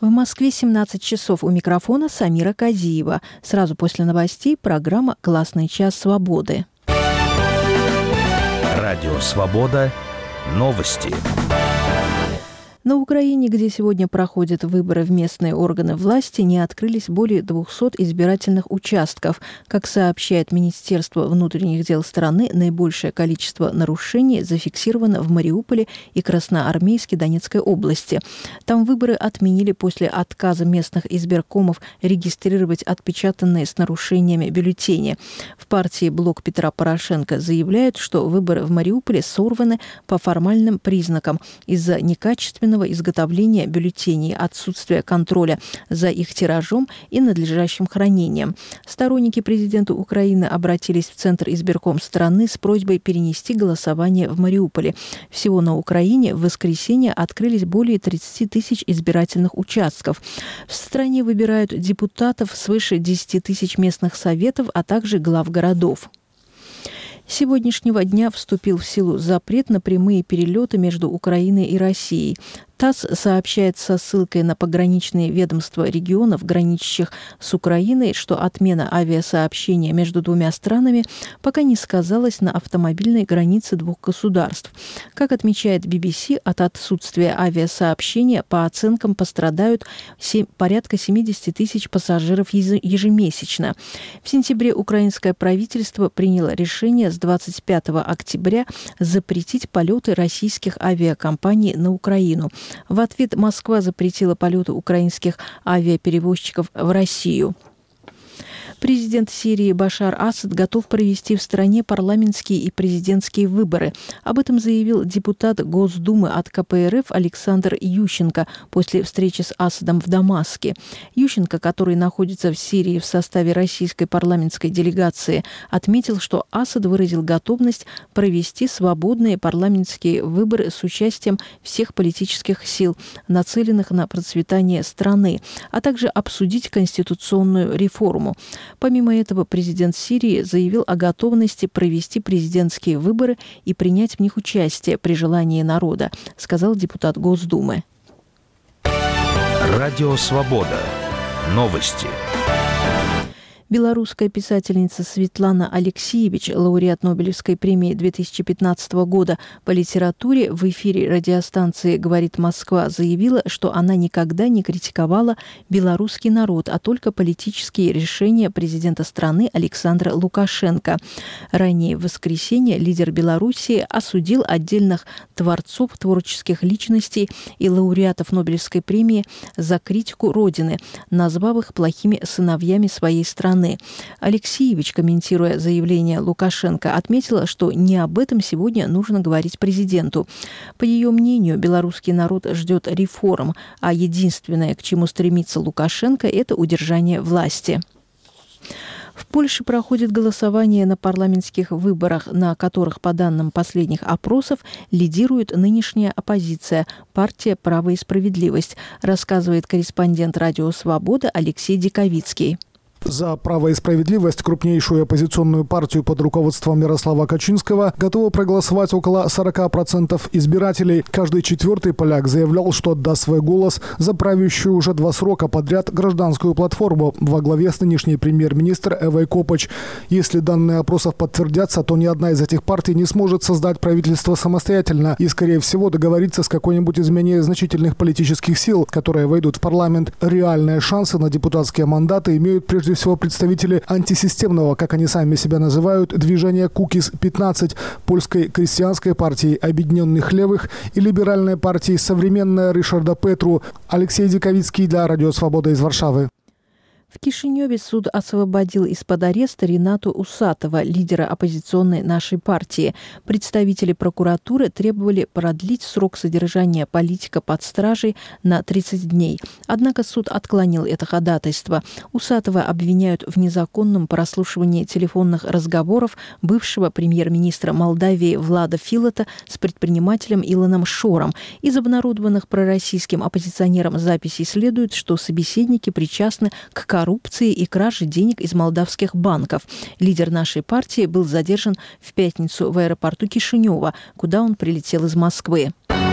В Москве 17 часов. У микрофона Самира Казиева. Сразу после новостей программа «Классный час свободы». Радио «Свобода». Новости. На Украине, где сегодня проходят выборы в местные органы власти, не открылись более 200 избирательных участков. Как сообщает Министерство внутренних дел страны, наибольшее количество нарушений зафиксировано в Мариуполе и Красноармейске Донецкой области. Там выборы отменили после отказа местных избиркомов регистрировать отпечатанные с нарушениями бюллетени. В партии «Блок Петра Порошенко» заявляют, что выборы в Мариуполе сорваны по формальным признакам из-за некачественного изготовления бюллетеней, отсутствия контроля за их тиражом и надлежащим хранением. Сторонники президента Украины обратились в Центр избирком страны с просьбой перенести голосование в Мариуполе. Всего на Украине в воскресенье открылись более 30 тысяч избирательных участков. В стране выбирают депутатов свыше 10 тысяч местных советов, а также глав городов. С сегодняшнего дня вступил в силу запрет на прямые перелеты между Украиной и Россией. ТАСС сообщает со ссылкой на пограничные ведомства регионов, граничащих с Украиной, что отмена авиасообщения между двумя странами пока не сказалась на автомобильной границе двух государств. Как отмечает BBC, от отсутствия авиасообщения по оценкам пострадают порядка 70 тысяч пассажиров ежемесячно. В сентябре украинское правительство приняло решение с 25 октября запретить полеты российских авиакомпаний на Украину. В ответ Москва запретила полеты украинских авиаперевозчиков в Россию. Президент Сирии Башар Асад готов провести в стране парламентские и президентские выборы. Об этом заявил депутат Госдумы от КПРФ Александр Ющенко после встречи с Асадом в Дамаске. Ющенко, который находится в Сирии в составе российской парламентской делегации, отметил, что Асад выразил готовность провести свободные парламентские выборы с участием всех политических сил, нацеленных на процветание страны, а также обсудить конституционную реформу. Помимо этого, президент Сирии заявил о готовности провести президентские выборы и принять в них участие при желании народа, сказал депутат Госдумы. Радио «Свобода». Новости. Белорусская писательница Светлана Алексиевич, лауреат Нобелевской премии 2015 года по литературе, в эфире радиостанции «Говорит Москва» заявила, что она никогда не критиковала белорусский народ, а только политические решения президента страны Александра Лукашенко. Ранее в воскресенье лидер Белоруссии осудил отдельных творцов, творческих личностей и лауреатов Нобелевской премии за критику Родины, назвав их плохими сыновьями своей страны. Алексиевич, комментируя заявление Лукашенко, отметила, что не об этом сегодня нужно говорить президенту. По ее мнению, белорусский народ ждет реформ, а единственное, к чему стремится Лукашенко, это удержание власти. В Польше проходит голосование на парламентских выборах, на которых, по данным последних опросов, лидирует нынешняя оппозиция – партия «Право и справедливость», рассказывает корреспондент «Радио Свобода» Алексей Диковицкий. За «Право и справедливость», крупнейшую оппозиционную партию под руководством Ярослава Качинского, готово проголосовать около 40% избирателей. Каждый четвертый поляк заявлял, что отдаст свой голос за правящую уже 2 срока подряд гражданскую платформу во главе с нынешней премьер-министр Эвой Копач. Если данные опросов подтвердятся, то ни одна из этих партий не сможет создать правительство самостоятельно и, скорее всего, договориться с какой-нибудь из менее значительных политических сил, которые войдут в парламент. Реальные шансы на депутатские мандаты имеют прежде всего представители антисистемного, как они сами себя называют, движения Кукис-15, польской крестьянской партии Объединенных Левых и либеральной партии «Современная» Ришарда Петру. Алексей Диковицкий для Радио Свобода из Варшавы. В Кишиневе суд освободил из-под ареста Ринату Усатова, лидера оппозиционной «Нашей партии». Представители прокуратуры требовали продлить срок содержания политика под стражей на 30 дней. Однако суд отклонил это ходатайство. Усатова обвиняют в незаконном прослушивании телефонных разговоров бывшего премьер-министра Молдавии Влада Филата с предпринимателем Илоном Шором. Из обнародованных пророссийским оппозиционерам записей следует, что собеседники причастны к коррупции и краже денег из молдавских банков. Лидер «Нашей партии» был задержан в пятницу в аэропорту Кишинева, куда он прилетел из Москвы.